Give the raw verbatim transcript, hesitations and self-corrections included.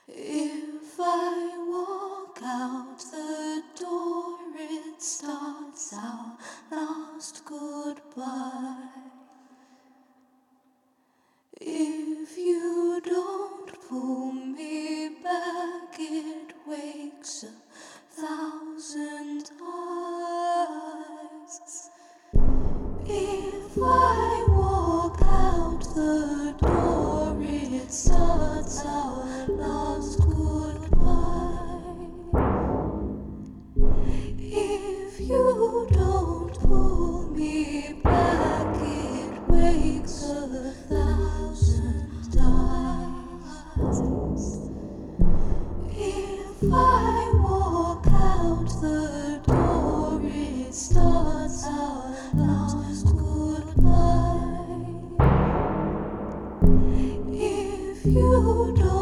If I walk out the door, it starts our last goodbye. If you don't pull me back, it wakes a thousand eyes. If I walk out the door, it starts our last goodbye. If you don't pull me back, it wakes a thousand eyes. If I walk out the door, it starts our last goodbye. If you don't